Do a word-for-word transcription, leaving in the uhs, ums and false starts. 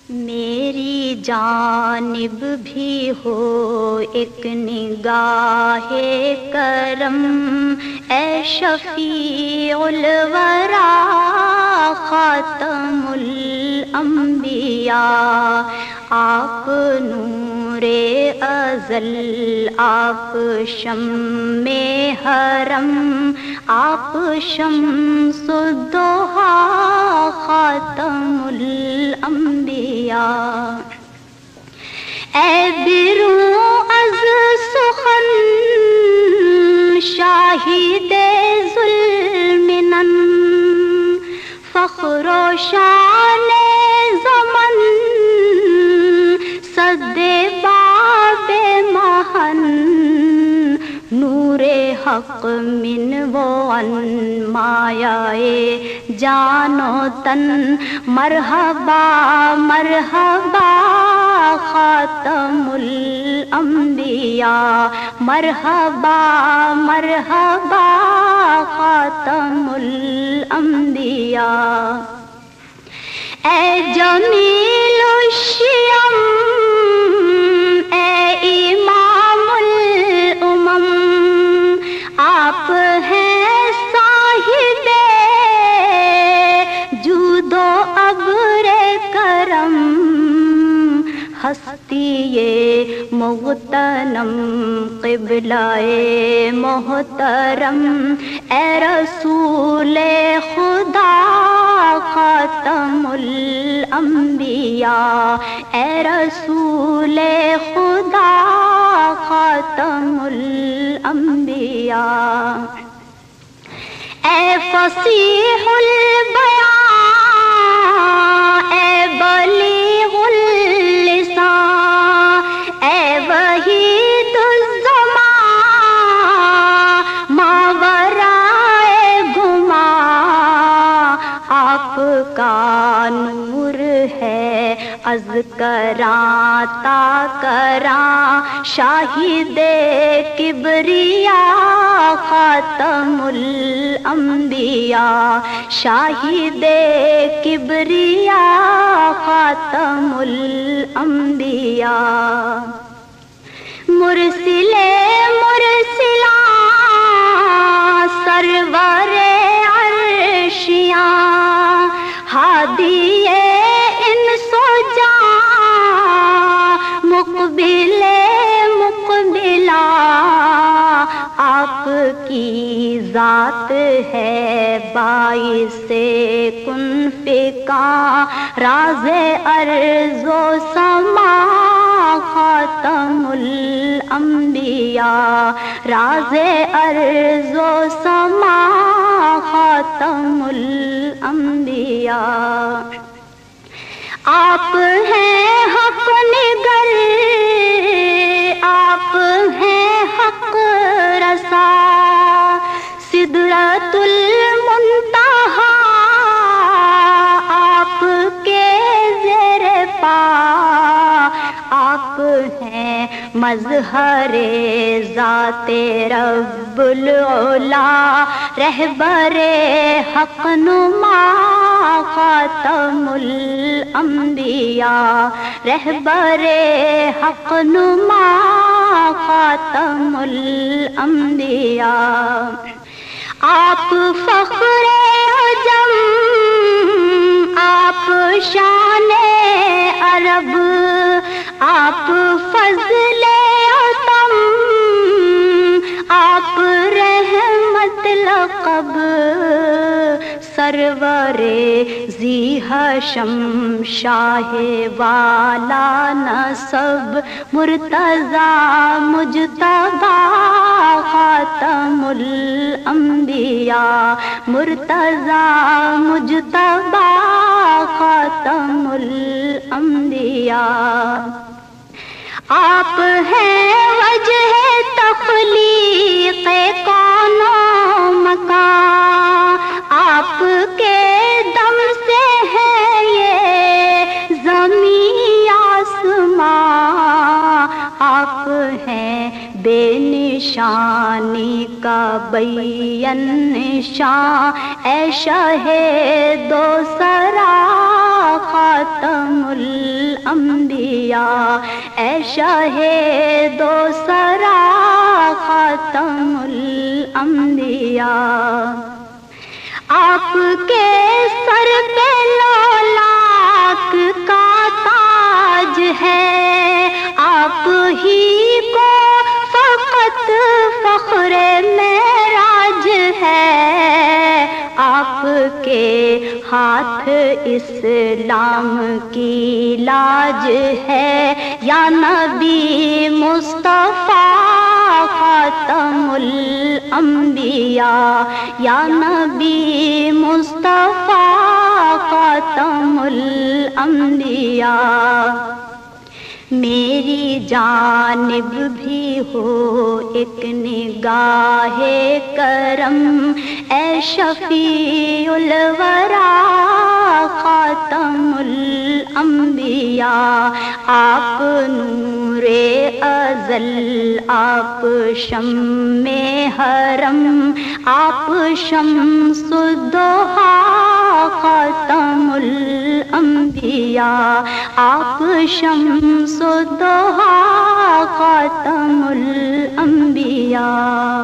میری جانب بھی ہو ایک نگاہ کرم، اے شفیع الورا خاتم الانبیاء، آپ نور ازل، آپ شمع حرم، آپ شمس الضحیٰ خاتم الانبیاء، اے بروں از سخن شاہد ظلمنن، فخر و شان زمن صد باب محن، نور حق من و عن مایائے جان و تن، مرحبا مرحبا خاتم الانبیاء، مرحبا مرحبا خاتم الانبیاء، اے جمیل الشیم، اے امام الامم، آپ ہیں صاحب جود و ابر کرم، ہستی مغتنم قبلہ محترم، اے رسول خدا خاتم الانبیاء، اے رسول خدا خاتم الانبیاء، اے فصیح البیان، اے بلیغ اللسان، اے وحید الزمان، ماورائے گمان، آپ کا نور ہے از کراں تا کراں، شاہد کبریا خاتم الانبیاء، شاہد کبریا خاتم الانبیاء، مرسل مرسلاں سرور عرشیاں، ہادی انس و جاں، مقبل مقبلا، آپ کی ذات ہے باعث کن فکاں، راز ارض و سما خاتم الانبیاء، راز ارض و سما خاتم الانبیاء، آپ ہیں حق نگر، آپ ہیں حق رسا، سدرۃ المنتہا آپ کے زیر پا، آپ ہیں مظہر ذات رب العلا، رہبر حق نما خاتم الانبیاء، رہبر حق نما خاتم الانبیاء، آپ فخر عجم، آپ شان عرب، آپ فضل عتم، آپ رحمت لقب، سرور ذی ہشم شاہ والا نسب، مرتضی مجتبی خاتم الانبیاء، مرتضی مجتبی خاتم الانبیاء، آپ ہیں وجہ تخلیق کون و مکان، آپ کے دم سے ہے یہ زمین آسمان، آپ ہیں بے نشانی کا بین نشان، اے شاہ دو سرا خاتم ال الانبیاء، اے شاہ دو سرا خاتم الانبیاء، آپ کے سر پہ لولاک کا تاج ہے، آپ ہی کو فقط فخر معراج ہے، آپ کے ہاتھ اسلام کی لاج ہے، یا نبی مصطفیٰ خاتم الانبیاء، یا نبی مصطفیٰ خاتم الانبیاء، میری جانب بھی ہو ایک نگاہ کرم، اے شفیع الورا خاتم الانبیاء، آپ نور ازل، آپ شمع حرم، آپ شمس الضحیٰ خاتم الانبیاء، آپ شمس الضحیٰ خاتم الانبیاء۔